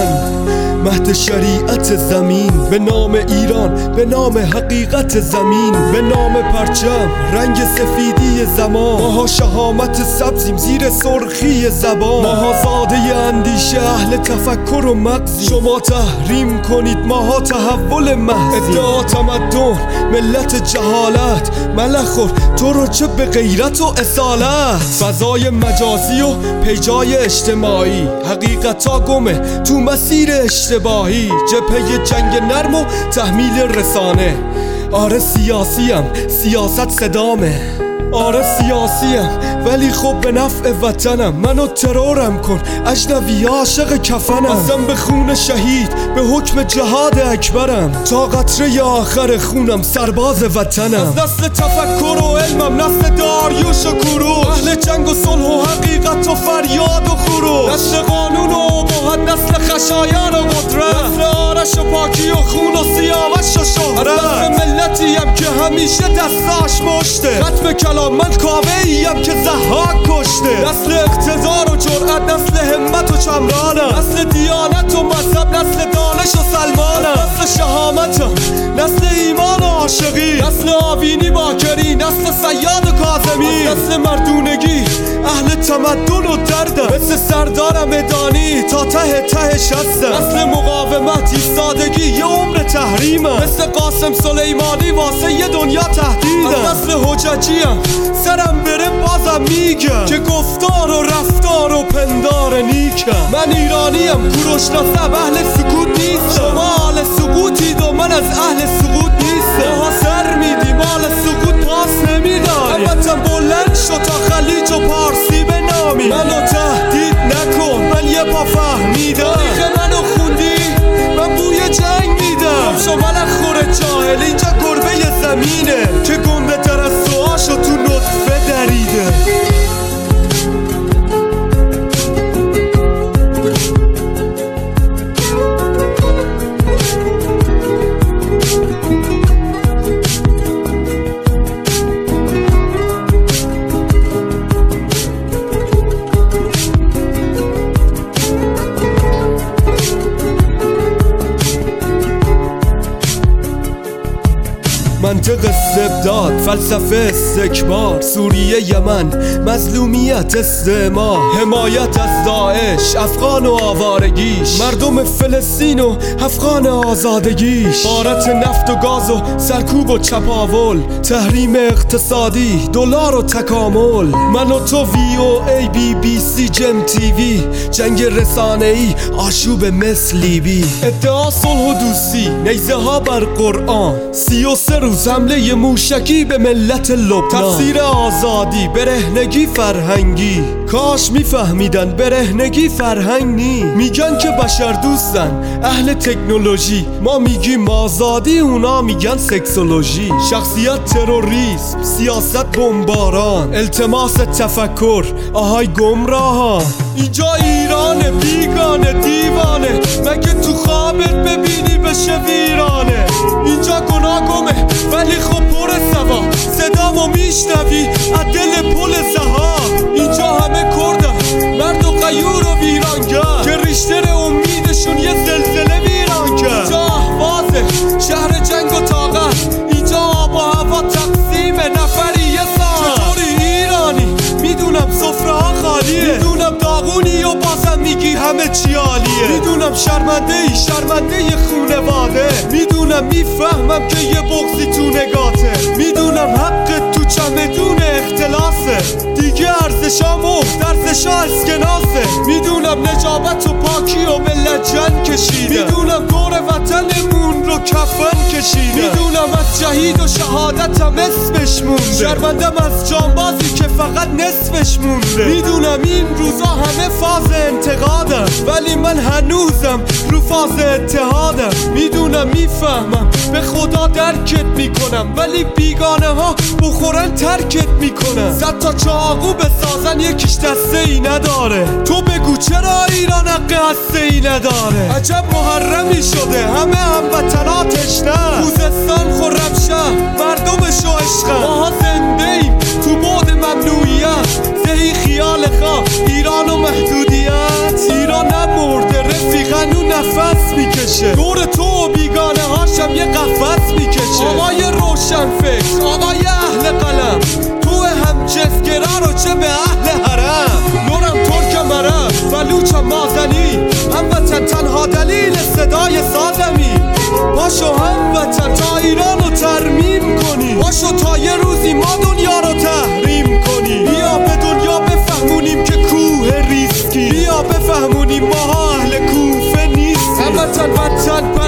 مهد شریعت زمین، به نام ایران، به نام حقیقت زمین، به نام پرچم رنگ سفیدی زمان. ماها شهامت سبزیم زیر سرخی زبان، ماها زاده اندیشه اهل تفکر و مغزی. شما تحریم کنید ماها تحول محضی. ادعا تمدن ملت جهالت، ملخور تو رو چه به غیرت و اصالت. فضای مجازی و پیجای اجتماعی، حقیقتا گمه تو مسیر اشتباهی. جبهه جنگ نرم و تحمیل رسانه. آره سیاسیم، سیاست صدامه. آره سیاسیم ولی خب به نفع وطنم. منو ترورم کن اجنبی عاشق کفنم. ازم به خون شهید به حکم جهاد اکبرم. تا قطره آخر خونم سرباز وطنم. از نسل تفکر و علمم، نسل داریوش و کوروش، اهل جنگ و صلح و حقیقت و فریاد و خروش. نسل قانون و اباحت، نسل خشایار و قدرت، نسل آرش و پاکی و خون و سیاوش و شهرت. نسل ملتیم که همیشه دستاش مشته. ختم کلام من کاوه ایم که ضحاک کشته. نسل اقتدار و جرأت، نسل همت و چمرانم. نسل دیانت و مذهب، نسل دانش و سلمانم. نسل شهامتم، نسل ایمان و عاشقی، نسل آوینی باکری، نسل صیاد و کاظمی. نسل مردونگی، اهل تمدن و دردم. مثل سردارم ادانی تا ته تهش هستم. نسل مقاومت، ایستادگی، یه عمر تحریمم. مثل قاسم سلیمانی واسه یه دنیا تهدیدم. از نسل حججیم سرم بره بازم میگم که گفتار و رفتار و پندار نیکم. من ایرانیم کوروش نسب، اهل سکوت نیستم. شما اهل سقوطید و من از اهل سقوط نیستم. ماها سر میدیم مال سقوط پاس نمیداریم. همتم بلند شد تا خلیج و پارسی بنامی. منو تهدید نکن من یه پا فهمیدم. تاریخ منو خوندی من بوی جنگ میدم. شما ملخور جاهل اینجا گربه زمینه که گنده تر از سوهاشو تو نطفه دریده. منطق استبداد، فلسفه استکبار، سوریه یمن، مظلومیت استعمار، حمایت از داعش، افغان و آوارگیش، مردم فلسطین و افغان آزادگیش، غارت نفت و گاز و سرکوب و چپاول، تحریم اقتصادی، دلار و تکامل. من و تو وی او ای بی بی سی جم تی وی، جنگ رسانه‌ای، آشوب مثل لیبی. ادعا صلح و دوستی، نیزه ها بر قرآن، 33 روز حمله موشکی به ملت لبنان. تفسیر آزادی، برهنگی فرهنگی. کاش میفهمیدن برهنگی فرهنگ نی. میگن که بشر دوستن، اهل تکنولوژی. ما میگیم آزادی، اونا میگن سکسولوژی. شخصیت تروریسم، سیاست بمباران، التماس تفکر، آهای گمراهان. اینجا ایرانه، بیگانه، دیوانه، مگه تو خوابت ببینی بشه ویرانه. اینجا گناه گمه ولی خب پر سوا، صدامو میشنوی از دل پل سها. اینجا همه کردن، مرد و غیور و ویرانگر، که ریشتر امیدشون یه زلزله ویران کرد. اینجا اهوازه، شهر جنگ و طاقت، اینجا آب و هوا تقسیم نفری یه ساعت. چطوری ایرانی؟ میدونم سفره ها خالیه، میدونم داغونی و بازم میگی همه چی عالیه. میدونم شرمنده ای، شرمنده خونواده، میدونم میفهمم که یه بغضی تو نگاته، میدونم حق تو چمدون اختلاسه، دیگه ارزشام و ارزشا اسکناسه. میدونم نجابت و پاکی و ملت جن کشیده، میدونم دور وطنمون رو کفن کشیده، میدونم از جهید و شهادتم اسمش مونده، شرمندم از جانبازی که فقط نصفش مونده. میدونم این روزا همه فاز انتقادم، ولی من هنوزم رو فاز اتحادم. میدونم میفهمم به خدا درکت میکنم، ولی بیگانه ها بخورن ترکت میکنم. صد تا چاقو بسازن یکیش دسته ای نداره، تو بگو چرا ایران حق هسته ای نداره. عجب محرمی شده همه هموطناتش نه، خوزستان خرم شهر مردمش و عشقم. ماها زنده ایم تو بعد ممنوعیت، زهی خیال خواه ایران و محدودیت. ایران نمرده رفیقن و میکشه، دور تو بیگانه هاشم یه قفس میکشه. آقای روشن فکر، آقای اهل قلم، تو هم جسگره رو چه به اهل حرم. نورم ترک مرم بلوچم مازنی، هموطن تنها دلیل صدای سازمی. باشو هموطن تا ایران رو ترمیم کنی، باشو تا یه روزی ما دنیا رو تحریم کنی. بیا به دنیا بفهمونیم که کوه ریسکی، بیا بفهمونیم ما اهل کوفه نیستیم. هموطن وطن